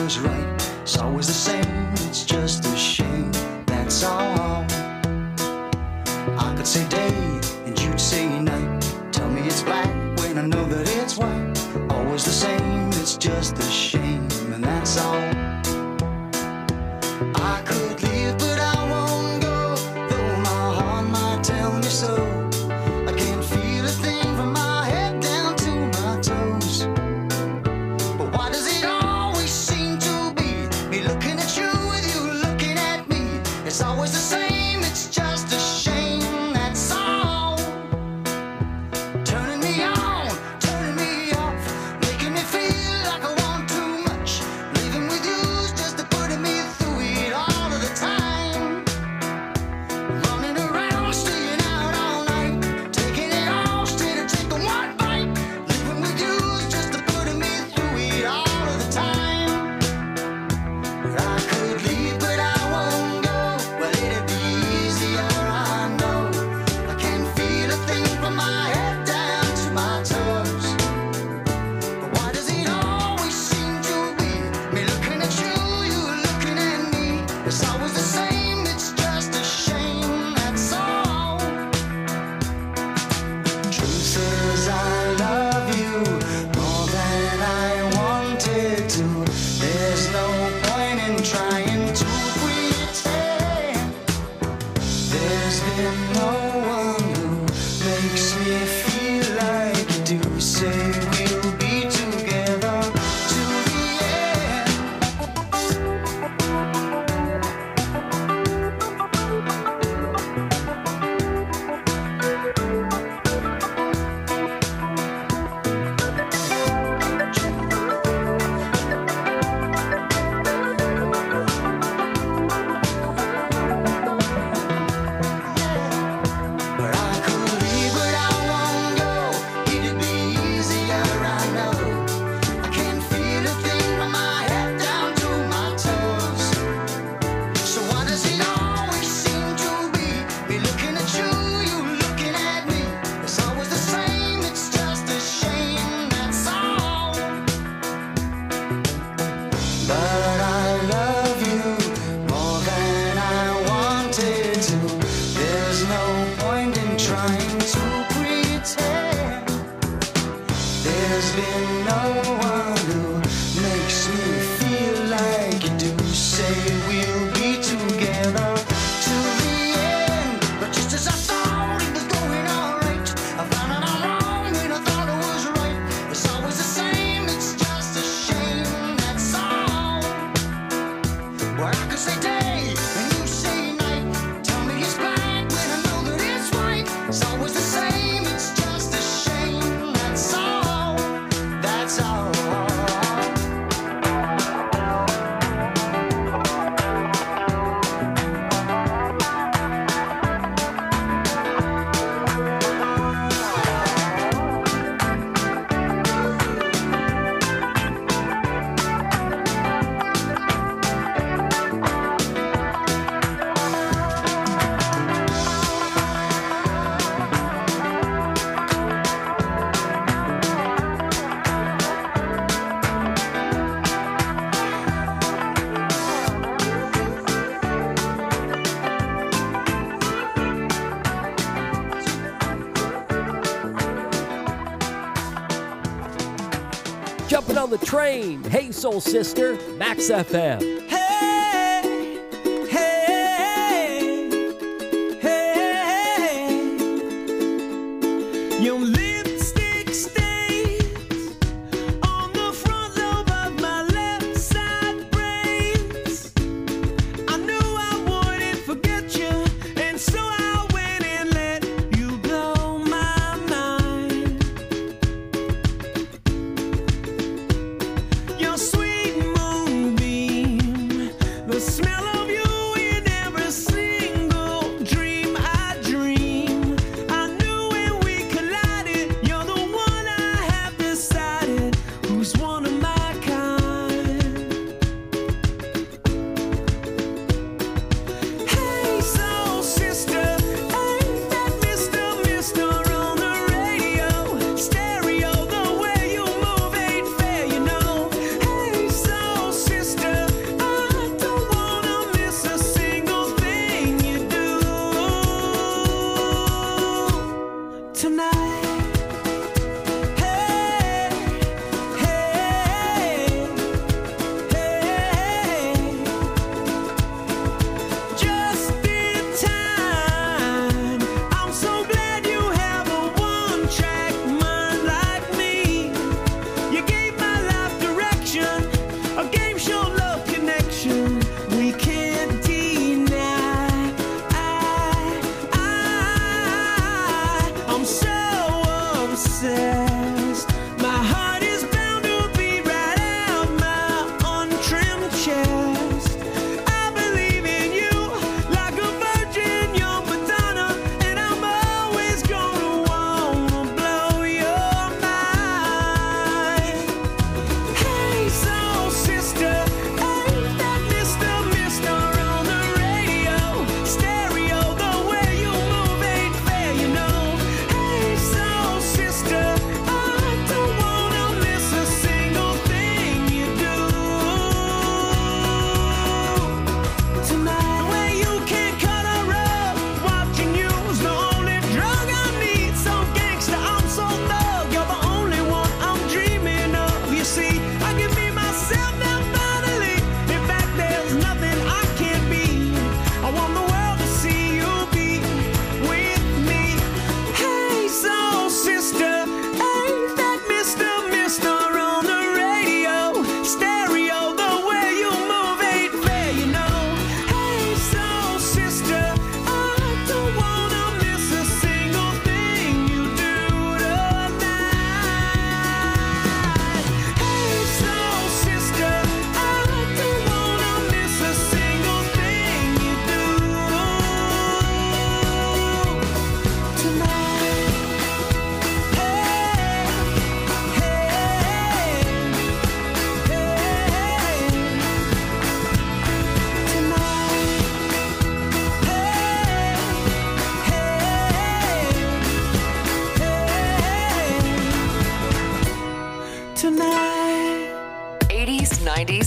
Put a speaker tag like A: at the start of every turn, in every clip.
A: was right. It's always the same, it's just a shame, that's all. I could say day and you'd say night. Tell me it's black when I know that it's white. Always the same, it's just a shame, and that's all. I could leave but I won't go, though my heart might tell me so. I can't feel a thing from my head down to my toes. But why does it always seem to be me looking at you with you looking at me? It's always the same, it's just a shame, that's all. Turning me on, turning me off, making me feel like I want too much. Living with you's just putting me through it all of the time. Running around, staying out all night, taking it all instead of taking one bite. Living with you's just putting me through it all of the time. But I could leave, but I won't go. Well, it'd be easier, I know. I can't feel a thing from my head down to my toes. But why does it always seem to be me looking at you, you looking at me? It's always the same, it's just a shame, that's all. Truth is I love you more than I wanted to. There's no point in trying to pretend. There's been no one who makes me feel like you do. Say we'll be together to the end. But I could leave, but I won't go. It'd be easier, I know. I can't feel a thing from my head down to my toes. So why does it always seem to be me looking at you, you looking at me? It's always the same, it's just a shame, that's all. But I love you more than I wanted to. There's no point in trying to pretend. There's been no one who makes me feel like you do. Say we'll be together to the end. But just as I thought it was going alright, I found out I'm wrong when I thought it was right. It's always the same, it's just a shame, that's all. Well, I could say day and you say night. Tell me it's black when I know that it's white. It's always the same, it's just a shame, that's all. That's all.
B: Jumping on the train. Hey, Soul Sister, Max FM.
C: Hey, hey, hey. Your lipstick stains on the front lobe of my left side brains. I knew I wouldn't forget you, and so I went and let you blow my mind. Your sweet moonbeam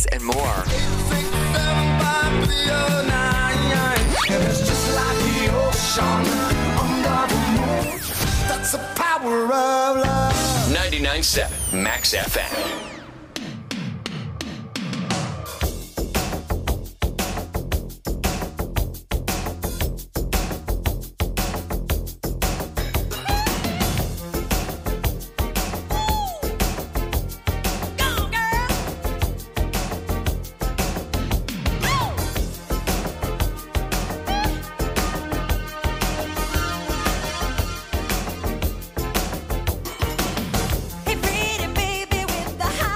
D: news, and more.
A: It's just like the ocean under the moon. That's the power of love.
E: 99.7 Max FM.
F: Hey, pretty baby with the high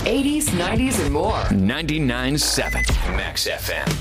D: 80s, 90s, and more.
E: 99.7 Max FM.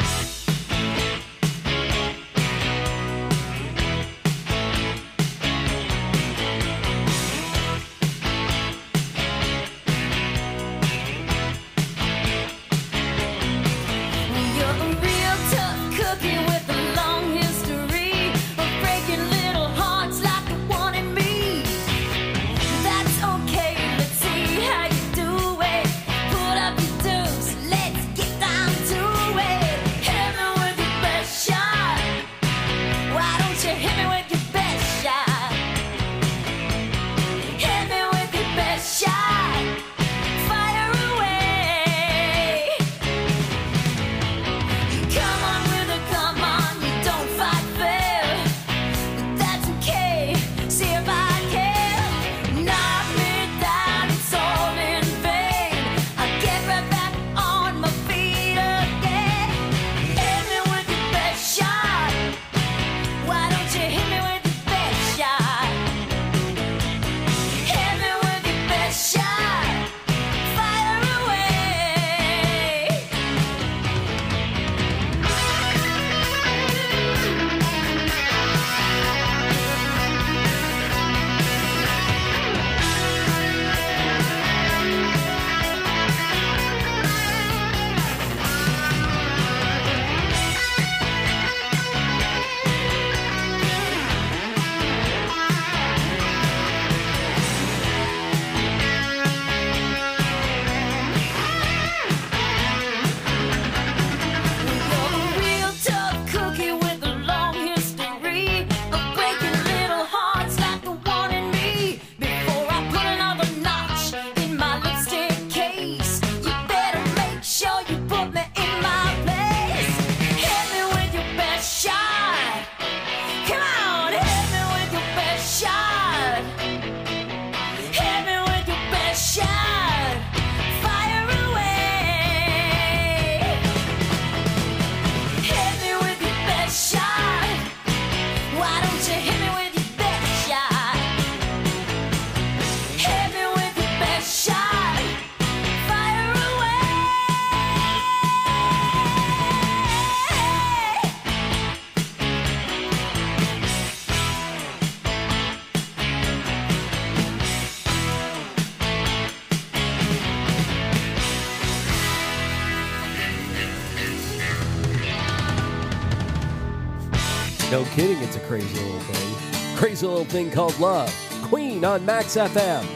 B: No kidding, it's a crazy little thing. Crazy little thing called love. Queen on Max FM.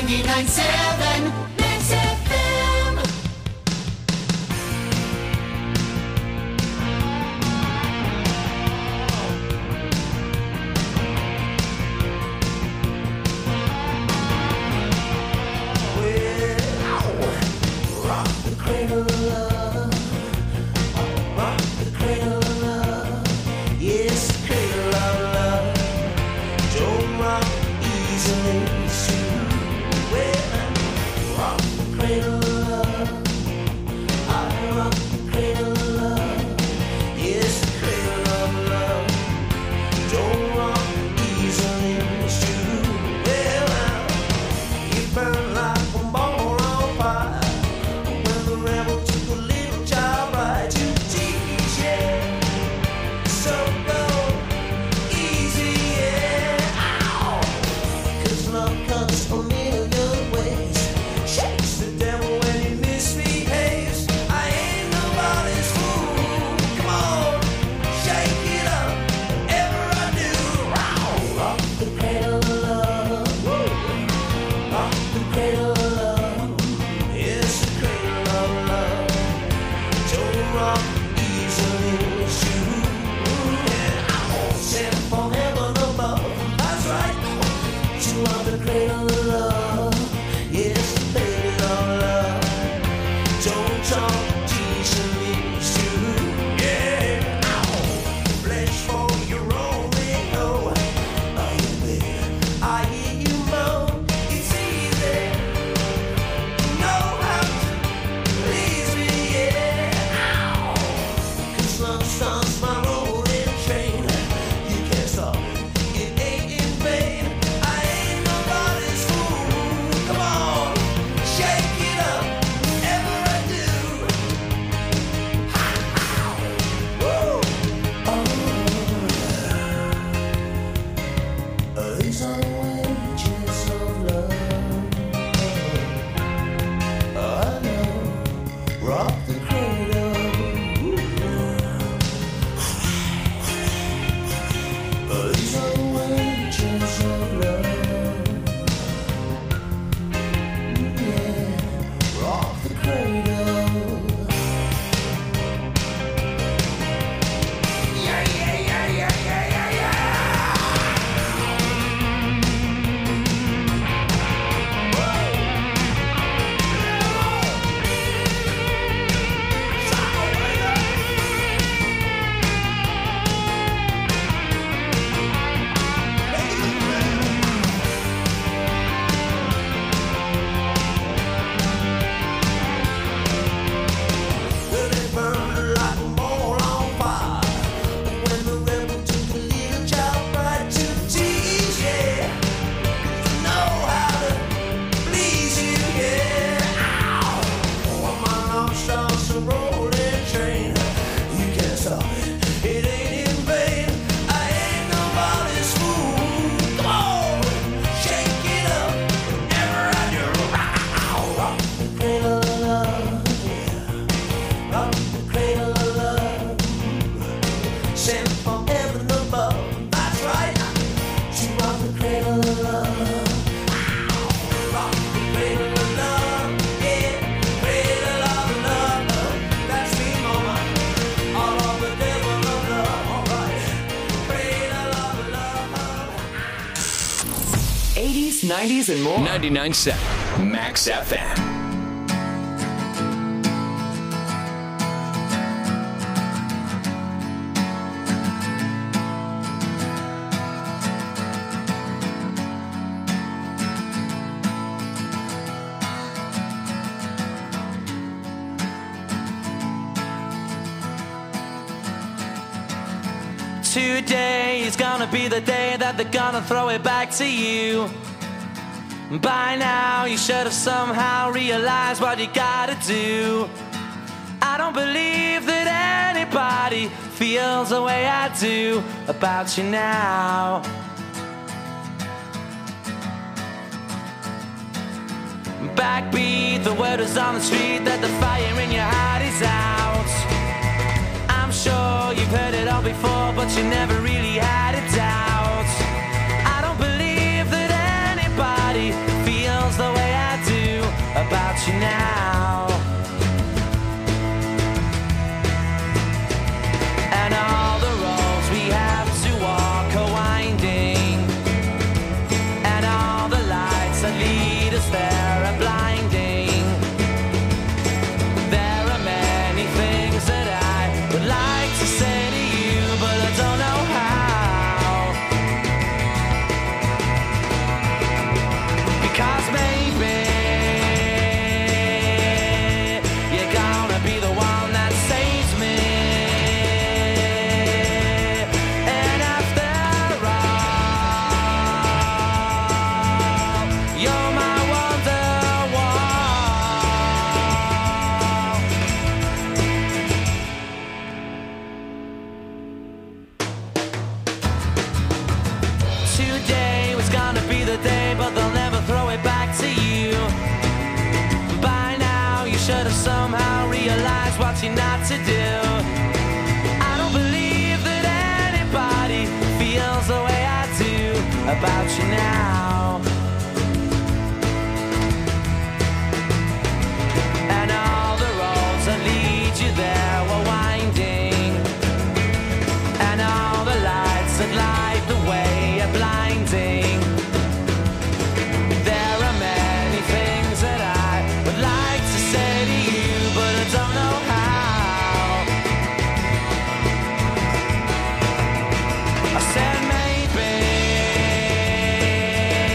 A: 99.7 Mix FM.
C: Rock the cradle of love. Rock the cradle of love. Yes, the cradle of love. Don't rock easily, soon. Well, rock the cradle of love. I rock the cradle of love. Yes, the cradle of love. Don't rock easily, soon. Well, you burn like a ball on fire. When the rebel took a little child right to teach, yeah. So go easy, yeah. Ow. 'Cause love cuts a million ways. Shakes the devil when he misbehaves. I ain't nobody's fool. Come on, shake it up. Ever I do. Ow. Rock the cradle of love. Woo. Rock the cradle of love. Yes, the cradle of love. Don't rock easily, shoot. Yeah. Sent from heaven above. That's right. You are the cradle of love. Yes, the cradle of love. Don't talk easily, shoot. Yeah. Flesh for your only hoe. Are you there? I hear you moan. It's easy. Know how to please me, yeah. 'Cause love starts my rolling train. You can't stop it. It ain't in vain. I ain't nobody's fool. Come on, shake it up. Ever I do. Woo. These are the wages of love. I know. Rock the cradle. These are the wages of love. Yeah. Rock the cradle. Yeah, yeah, yeah, yeah, yeah, yeah, yeah. Well, it burned like a ball on fire. When the rebel took a little child right to teach, yeah. To know how to please you, yeah. Ow. When my love starts a rolling train, you can't stop it. It ain't in vain. I ain't nobody's fool. Come on, shake it up. Ever I do. Ow. Rock the cradle of love, yeah. Rock the cradle of love. Sent from heaven above. That's right. To rock the cradle of love. Rock the cradle of love. Yeah. Cradle of love. That's me, mama. All of the devil of love. All right. Cradle of love.
E: 80s, 90s, and more. 99.7 Max FM.
C: Today is gonna be the day that they're gonna throw it back to you. By now, you should have somehow realized what you gotta do. I don't believe that anybody feels the way I do about you now. Backbeat, the word is on the street that the fire in your heart is out. I'm sure you've heard it all before, but you never really had a doubt. I don't believe that anybody feels the way today was gonna be the day, but they'll never throw it back to you. By now, you should have somehow realized what you're not to do. I don't believe that anybody feels the way I do about you now. And all the roads that lead you there were winding, and all the lights that light the way are blinding. There are many things that I would like to say to you, but I don't know how. I said maybe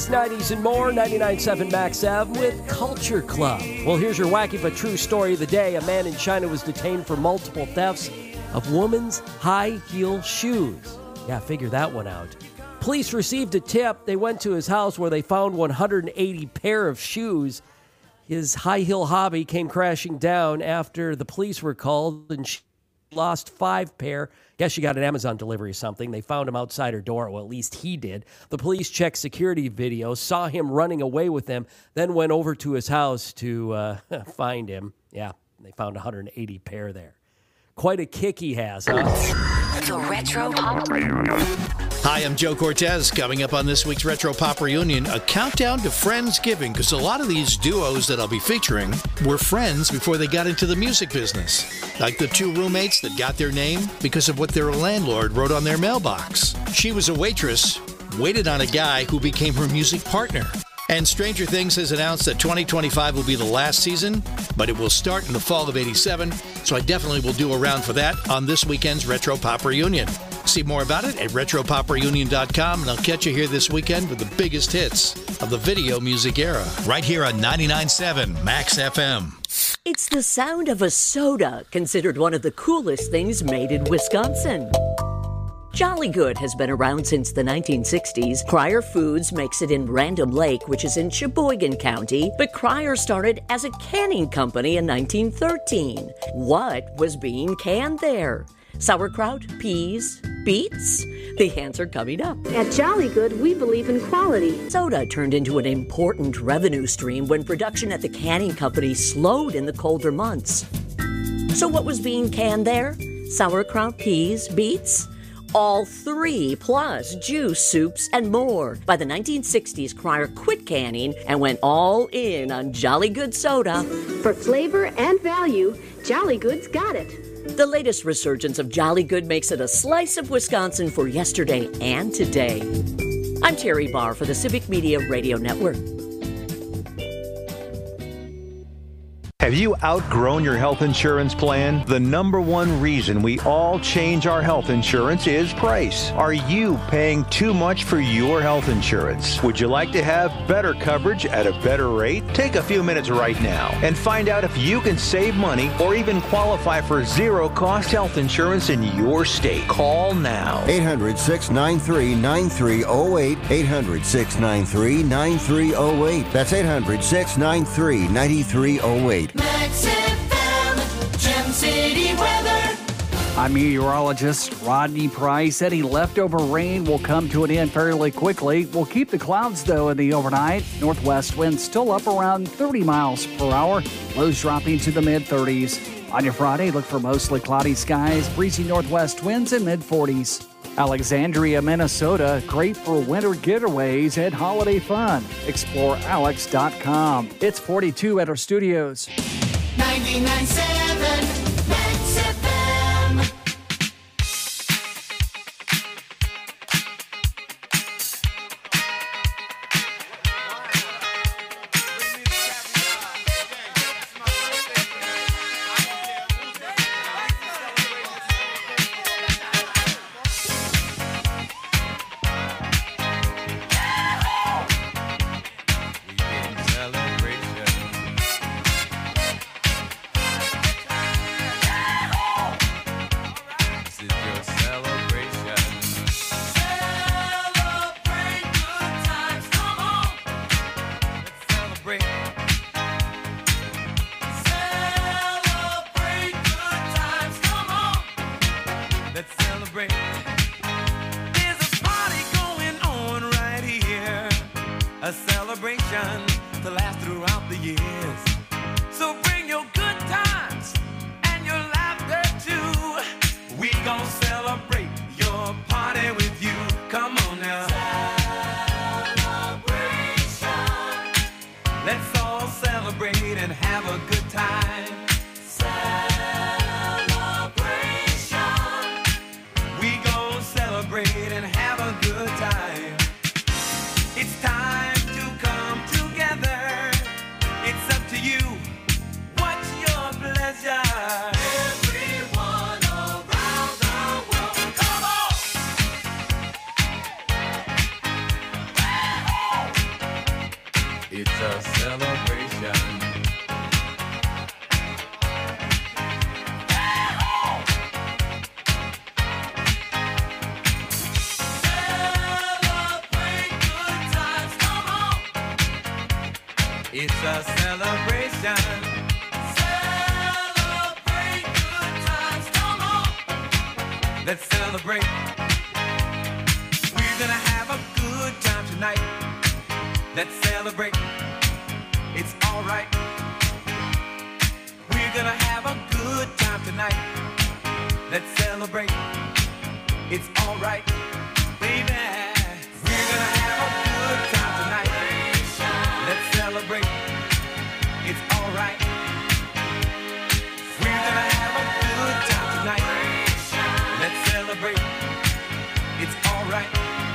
B: 80s, 90s, and more. 99.7 Max Ave with Culture Club. Well, here's your wacky but true story of the day. A man in China was detained for multiple thefts of women's high heel shoes. Yeah, figure that one out. Police received a tip. They went to his house where they found 180 pair of shoes. His high heel hobby came crashing down after the police were called and she lost 5 pair. Guess she got an Amazon delivery or something. They found him outside her door. Well, at least he did. The police checked security video, saw him running away with them, then went over to his house to find him. Yeah, they found 180 pair there. Quite a kick he has, huh?
D: The Retro Pop Reunion.
F: Hi, I'm Joe Cortez. Coming up on this week's Retro Pop Reunion, a countdown to Friendsgiving, because a lot of these duos that I'll be featuring were friends before they got into the music business. Like the 2 roommates that got their name because of what their landlord wrote on their mailbox. She was a waitress, waited on a guy who became her music partner. And Stranger Things has announced that 2025 will be the last season, but it will start in the fall of '87, so I definitely will do a round for that on this weekend's Retro Pop Reunion. See more about it at RetroPopReunion.com, and I'll catch you here this weekend with the biggest hits of the video music era, right here on 99.7 Max FM.
G: It's the sound of a soda, considered one of the coolest things made in Wisconsin. Jolly Good has been around since the 1960s. Cryer Foods makes it in Random Lake, which is in Sheboygan County, but Cryer started as a canning company in 1913. What was being canned there? Sauerkraut, peas, beets? The answer coming up.
H: At Jolly Good, we believe in quality.
G: Soda turned into an important revenue stream when production at the canning company slowed in the colder months. So what was being canned there? Sauerkraut, peas, beets? All 3, plus juice, soups, and more. By the 1960s, Cryer quit canning and went all in on Jolly Good soda.
H: For flavor and value, Jolly Good's got it.
G: The latest resurgence of Jolly Good makes it a slice of Wisconsin for yesterday and today. I'm Terry Barr for the Civic Media Radio Network.
I: Have you outgrown your health insurance plan? The number one reason we all change our health insurance is price. Are you paying too much for your health insurance? Would you like to have better coverage at a better rate? Take a few minutes right now and find out if you can save money or even qualify for zero-cost health insurance in your state. Call now.
J: 800-693-9308. 800-693-9308. That's 800-693-9308.
C: Max FM, Gem City weather.
K: I'm meteorologist Rodney Price. Any leftover rain will come to an end fairly quickly. We'll keep the clouds, though, in the overnight. Northwest winds still up around 30 miles per hour. Lows dropping to the mid-30s. On your Friday, look for mostly cloudy skies, breezy northwest winds in mid-40s. Alexandria, Minnesota, great for winter getaways and holiday fun. Explore Alex.com. It's 42 at our studios.
C: 99.7 Max FM. It's a celebration. Celebrate good times, come on. Let's celebrate. We're gonna have a good time tonight. Let's celebrate. It's alright. We're gonna have a good time tonight. Let's celebrate. It's alright, baby. We're gonna have a good time tonight. Let's celebrate. It's alright. We're gonna have a good time tonight. Let's celebrate. It's alright.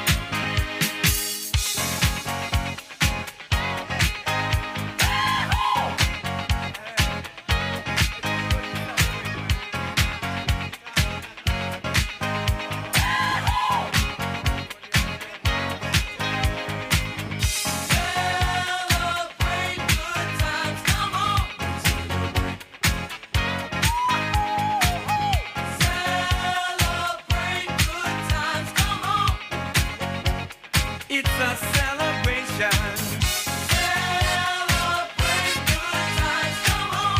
C: It's a celebration. Celebrate good times, come on.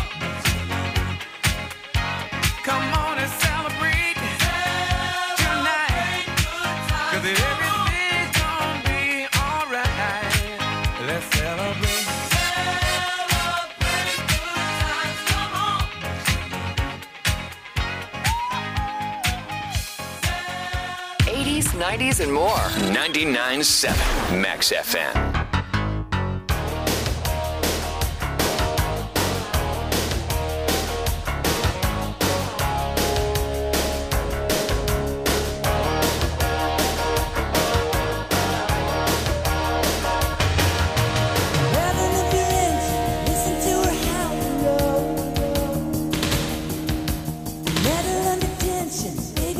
C: Come on and celebrate tonight. 'Cause everything's gonna be alright. Let's celebrate. Celebrate good times, come on.
E: 80s, 90s, and more. 99.7 Max FM.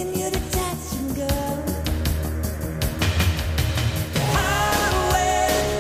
C: Highway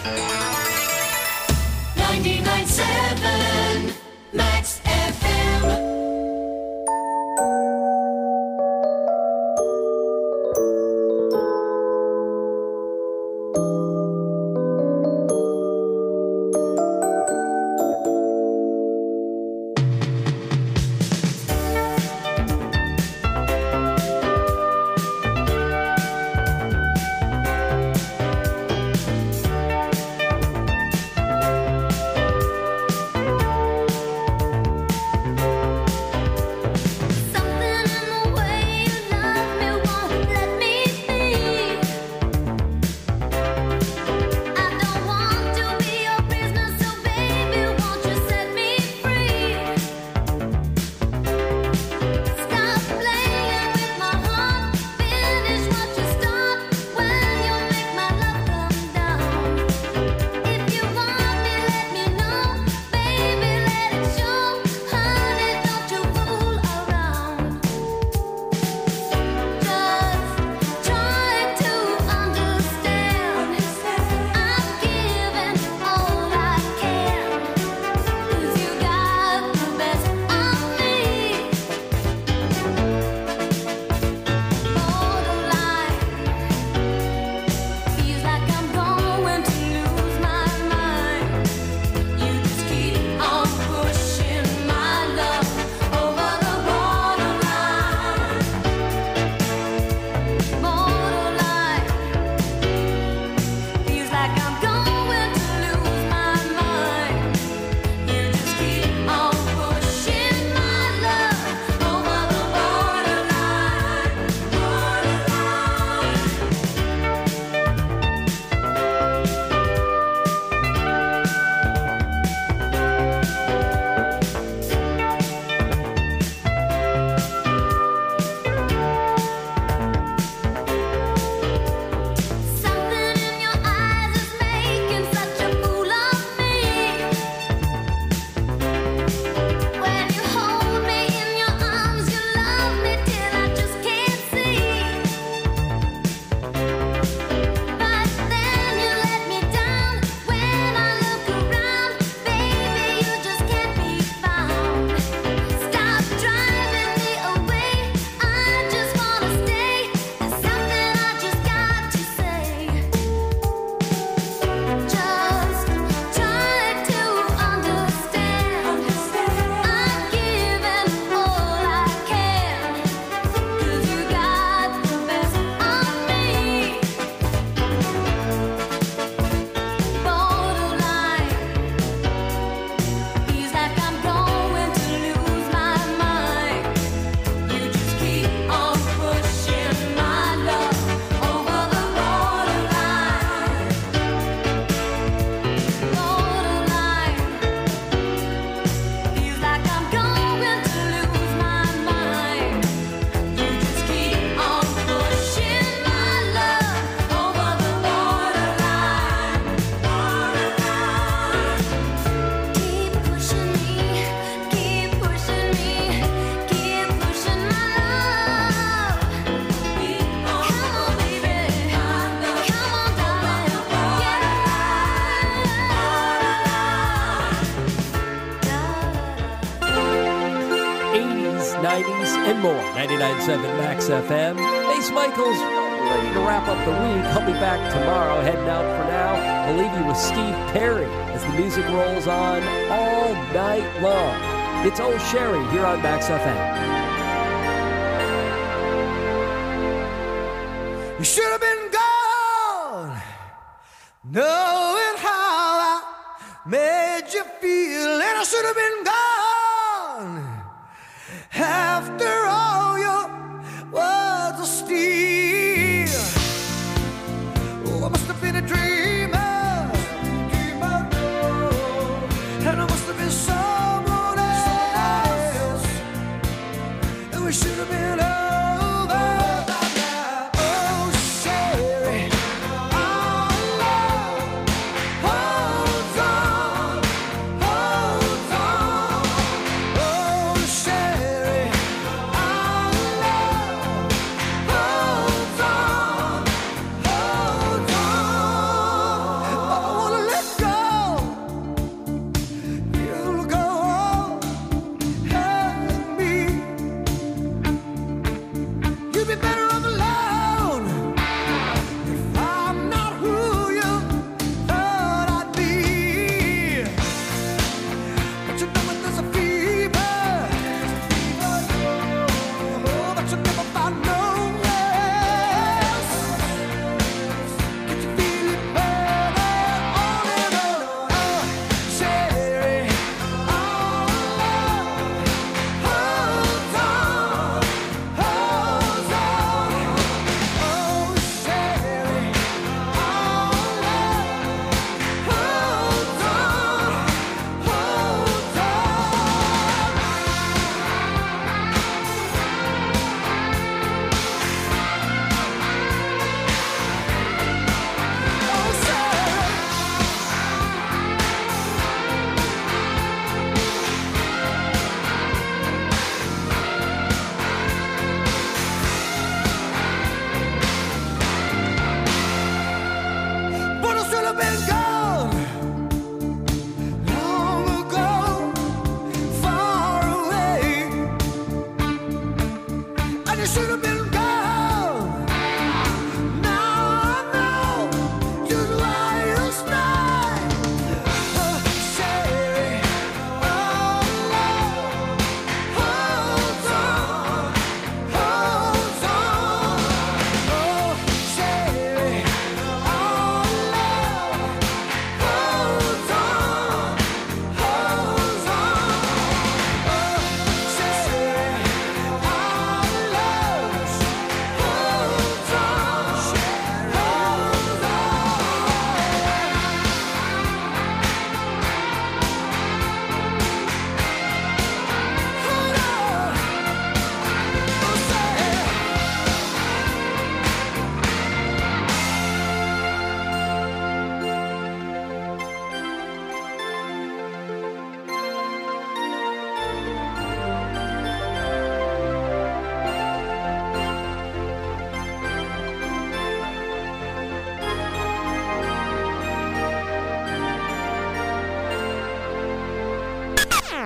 C: 99.7 Max FM.
B: And more. 99.7 Max FM. Ace Michaels ready to wrap up the week. I'll be back tomorrow. Heading out for now. I'll leave you with Steve Perry as the music rolls on all night long. It's Old Sherry here on Max FM.
C: You should have been gone, knowing how I made you feel, and I should have been gone after all your words of steel. Oh, I must have been a dreamer, and I must have been someone else, and we should have been over. I wanna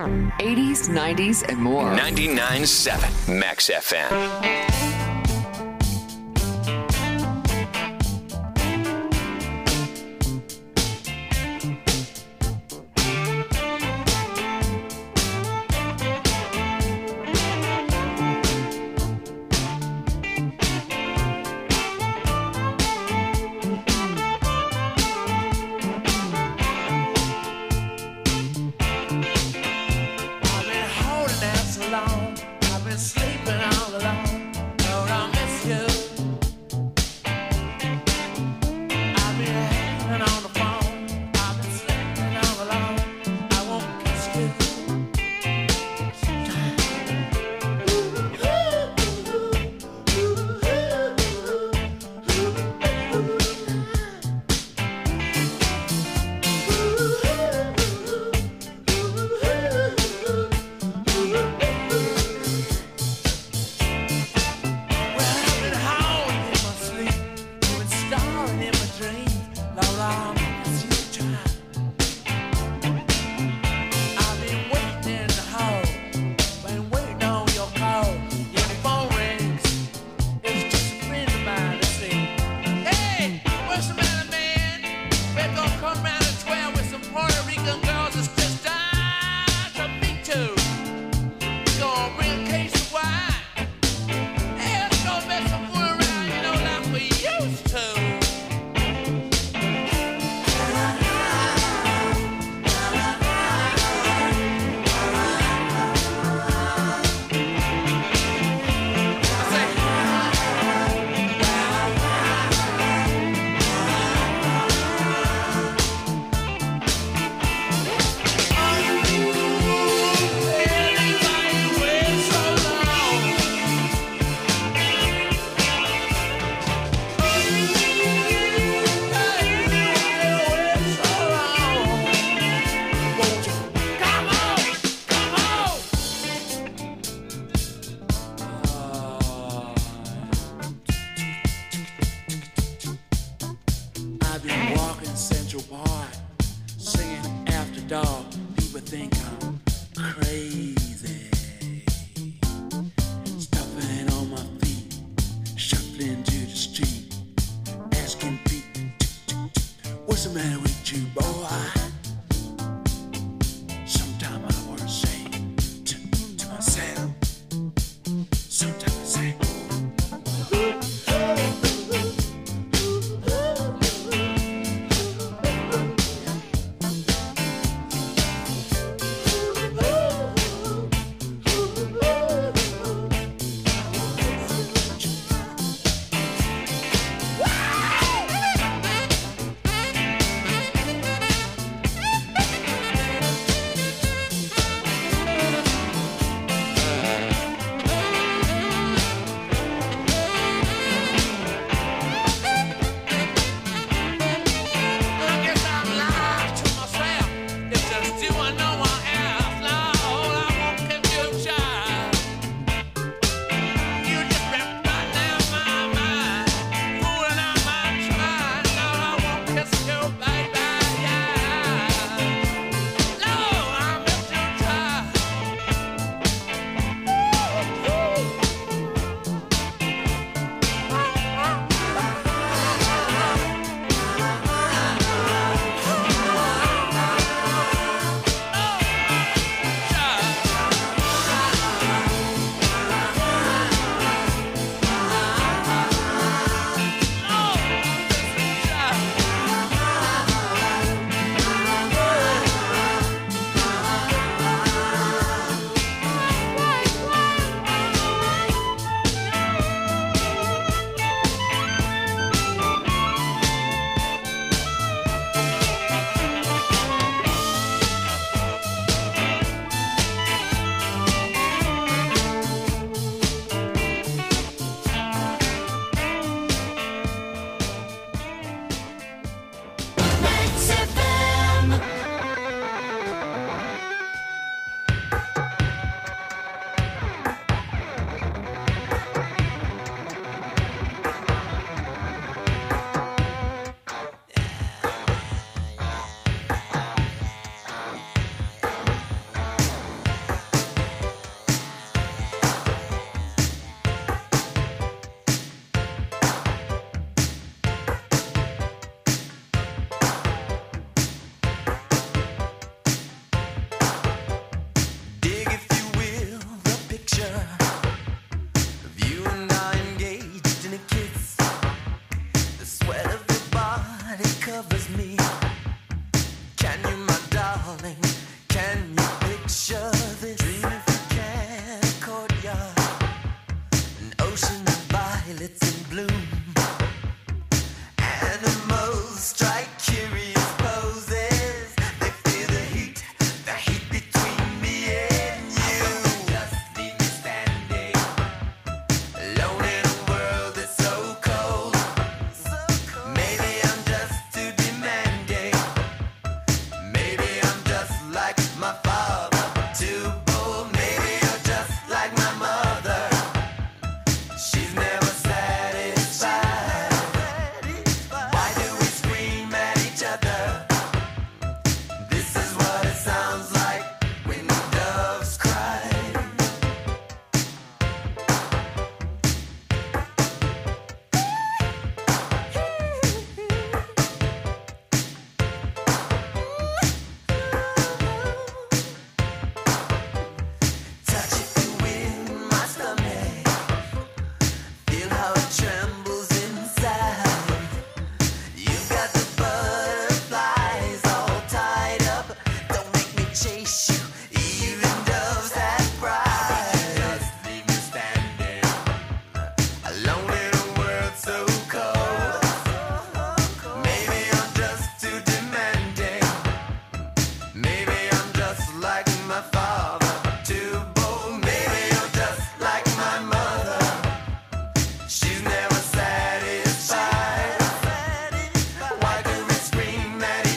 J: 80s, 90s, and more.
E: 99.7 Max FM.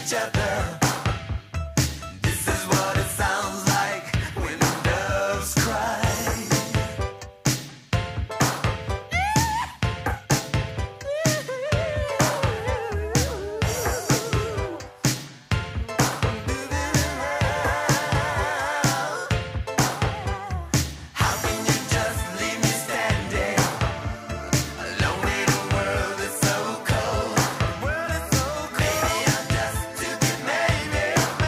C: each other. This is what it sounds like when doves cry. How can you just leave me standing alone in a world that's so cold? The world is so cold. Maybe I'm just too good, maybe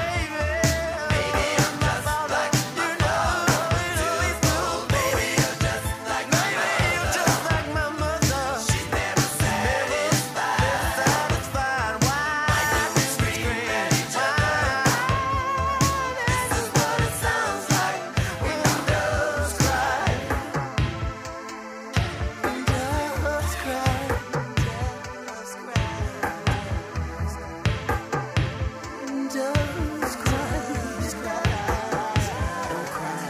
C: I'm just like my mother, too cold. Maybe I'm just like my mother. She's never satisfied. Why do we scream at each other? This is what it sounds like when doves cry. When doves cry. When doves cry. Don't cry.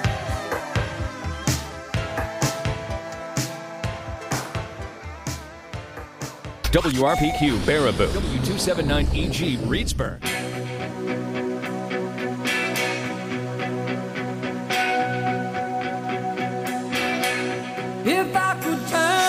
E: WRPQ Baraboo, W279EG Reedsburg.
C: If I could turn